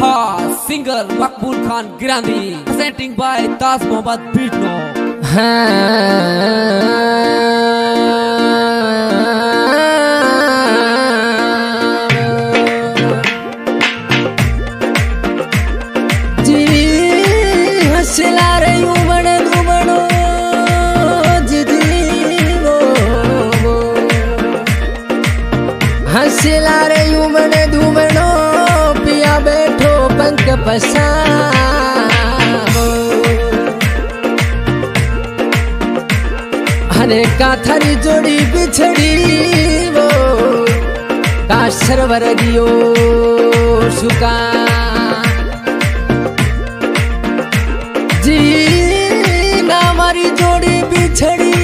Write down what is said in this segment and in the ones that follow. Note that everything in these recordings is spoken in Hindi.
खास singer Maqbool Khan गिरांदी presenting by ताज मोहम्मद बीटनो। जी हंसला रे उमड़ दुमड़ो वो हंसला रे उमड़ दुमड़ो पिया बैठो पंख पसावो। अरे का थारी जोड़ी बिछड़ी वो का सरवर दियो सुका जी ना मारी जोड़ी बिछड़ी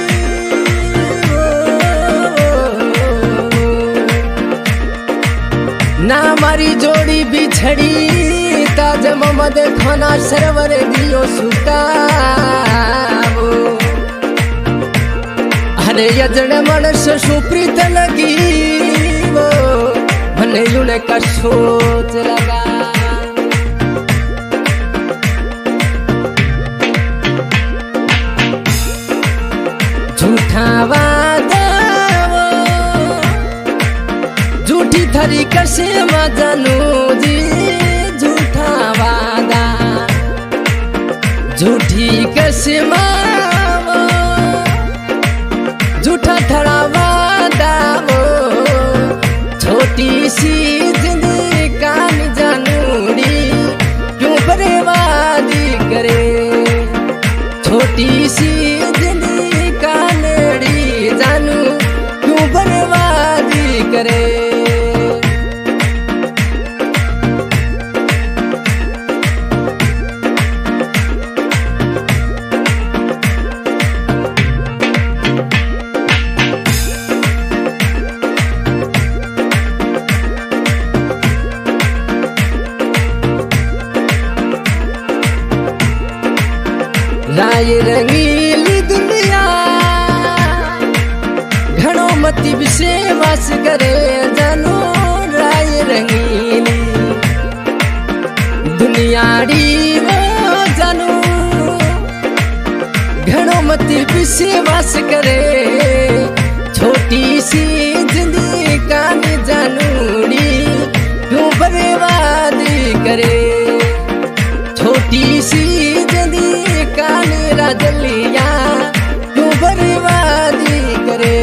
ना मारी जोड़ी बिछड़ी ताज मोहम्मद खाना सरवर दियो सुकावो। अरे यजन मनस सुप्रीत लगी वो मने यूने का सोच लगा। झूठा वादा वो झूठी थरी कसे मजनू जी झूठा वादा झूठी कसे वो झूठा थड़ा वादा वो छोटी सी जिंदगी कान जानूड़ी क्यों बर्बादी करे। छोटी सी जिंदगी कानड़ी जानू क्यों बर्बादी करे। राय रंगीली दुनिया घणो मती विश्वास करे जानो। राय रंगीली दुनियाड़ी वो जानो घणो मती विश्वास करे। छोटी सी जिंदगी कान जानूड़ी क्यों बर्बादी करे। छोटी सी जिंदगी कान राजलिया क्यों बर्बादी करे।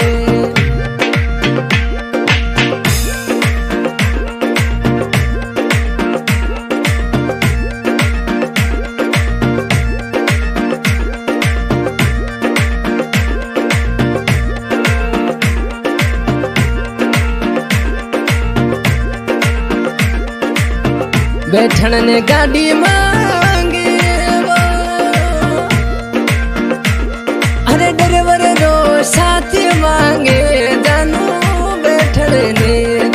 बैठन ने गाड़ी मांगे वो अरे ड्राइवर रो साथ मांगे जानू बैठन ने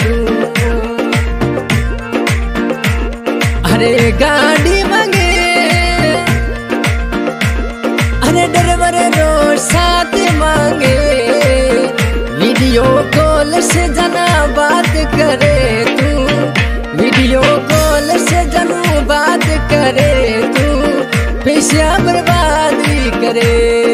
अरे गाड़ी मांगे अरे ड्राइवर रो साथ मांगे। वीडियो कॉल से जना बात करे तू वीडियो कॉल से जनू बात करे तू पैसा बर्बादी करे।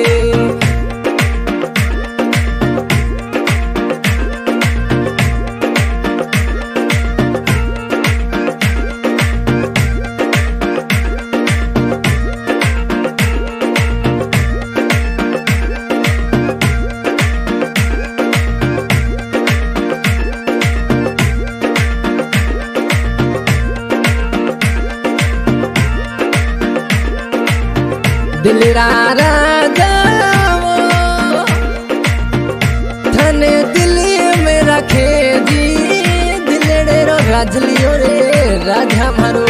दिलरा राजा वो थने दिल में रखे जी दिलड़े रो राजलियो रे राजा मारो।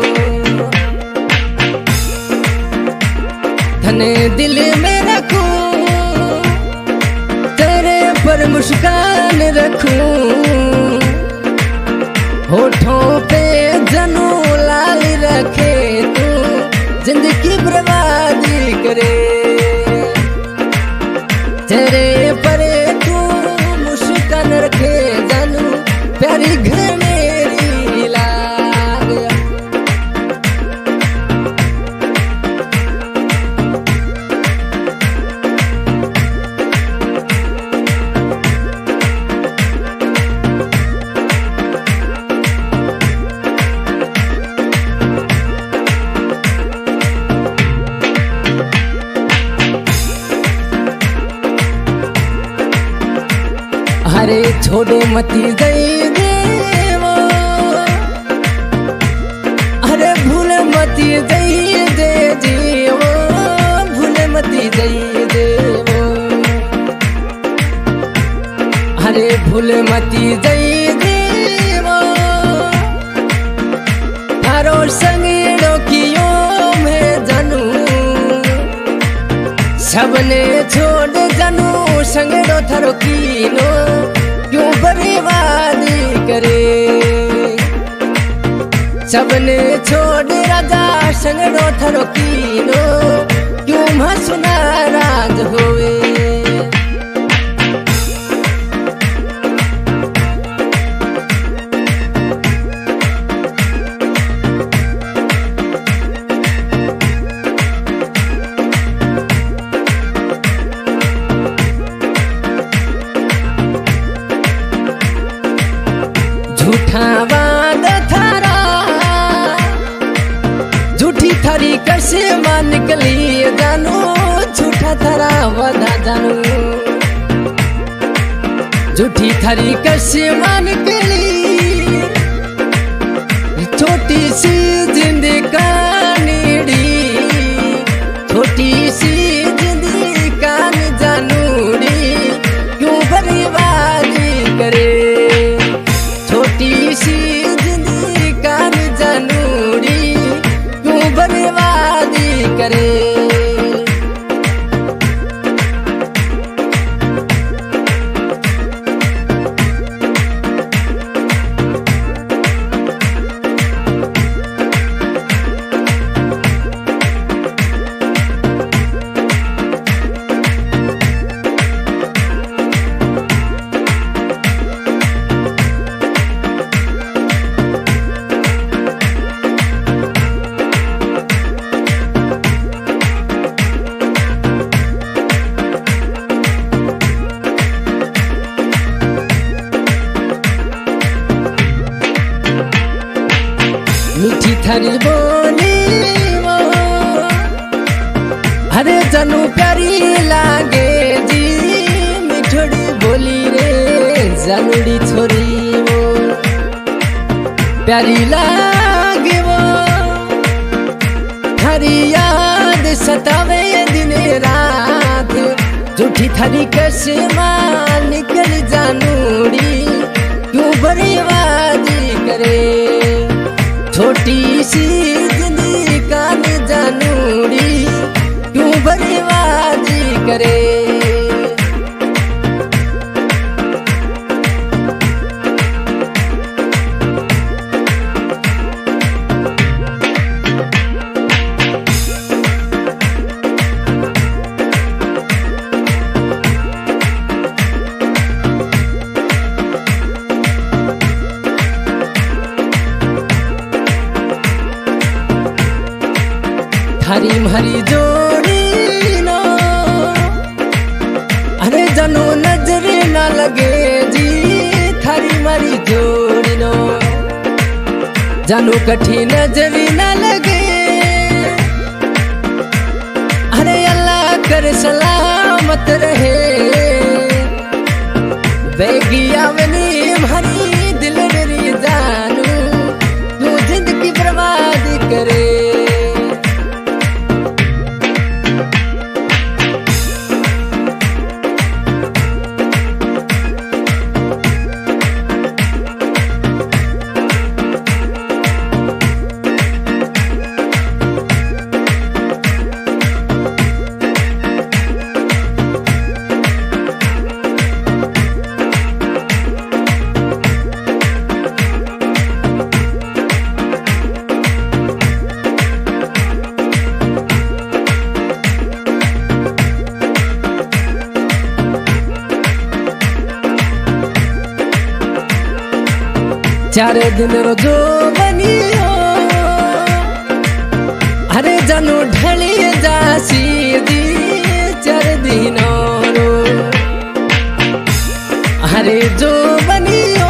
थने दिल में रखूं तेरे पर मुस्कान रखूं होठों पे जनू लाल रखे तू जिंदगी बर्बादी करे। तेरे पर तू मुस्कान रखे जानू प्यारी घर मेरी लागे। छोड़ मती गई देवो, अरे भूल मती गई दे जीवो, भूल मती गई देवो, अरे भूल मती गई देवो, थारो संगीड़ो कियो मैं जानू, सबने छोड़ जानू संगड़ो थारो कीनो, क्यों बर्बादी करे, सबने छोड़ राजा संगड़ो थारो कीनो, क्यों हंसू नाराज होवे। झूठा वाद थारा, झूठी थारी कैसे मान निकली जानू, झूठा थारा वादा जानू, झूठी थारी कैसे मान निकली, छोटी सी जिंदगी कानीड़ी, छोटी सी जिंदगी कान जानूड़ी, क्यों बर्बादी करे, छोटी सी जिंदगी कान जानूड़ी, क्यों बर्बादी करे। मीठी थारी बोली वो, अरे जानू प्यारी लागे जी, मिठोड़ी बोली रे जानूड़ी छोरी वो, प्यारी लागे वो, थारी याद सतावे दिन रात, झूठी थारी कैसे मां निकल जानूड़ी, क्यों बर्बादी करे, छोटी सी जिंदगी कान जानूड़ी, क्यों बर्बादी करे। थारी मारी जोड़ी नो, अरे जानू नजर ना लगे जी, थारी मारी जोड़ी नो, जानू कठी नजर ना लगे, अरे अल्लाह कर सलामत रहे, बेगिया वनी मारी दिल मेरी जानू, तू जिंदगी बर्बाद करे। चार दिन रो जो बनियो, अरे जानू ढली जासी दी, चार दिनों रो, अरे जो बनियो,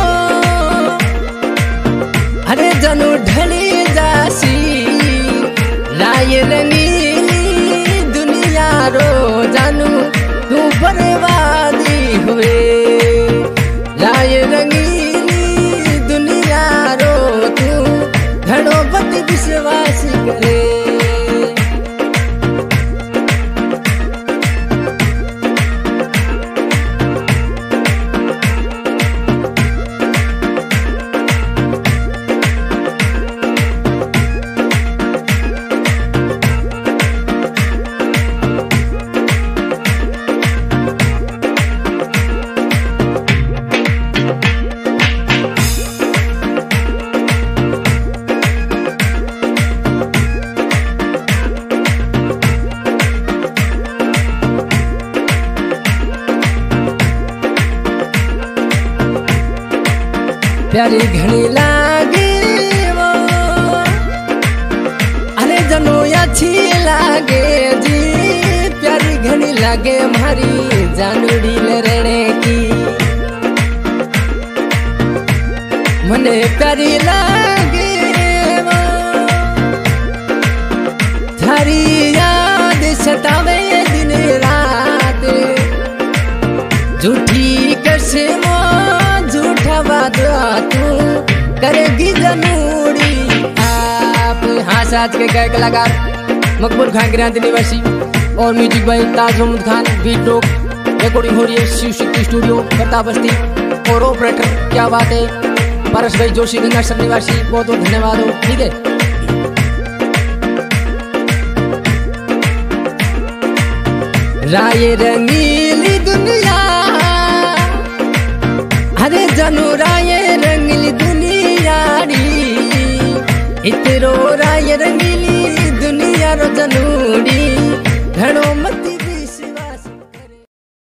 अरे जानू ढली जासी, राय रंगीली दुनिया रो जानू, तू बर्बादी हुए राय करे। प्यारी घनी लागे वो, अरे जनो अच्छी लागे जी। प्यारी घनी लागे मारी जानूड़ी रहने की, मने प्यारी लागे वो। थारी याद सतावे दिन रात, झूठी कसमों झूठा वादा तू करेगी जनूड़ी आप। हाँ, आज के गायक कलाकार मकबूल खान गिरांधी निवासी और music by Taj Mahmood Khan. Beat rock recording हो रही है शिव शक्ति स्टूडियो कत्ता बस्ती। और ऑपरेटर क्या बात है पारस भाई जोशी गंगासर निवासी, बहुत बहुत धन्यवाद हो। ठीक है, राय रंगीली दुनिया, अरे जनू राय रंगीली दुनिया री, इतरो राय रंगीली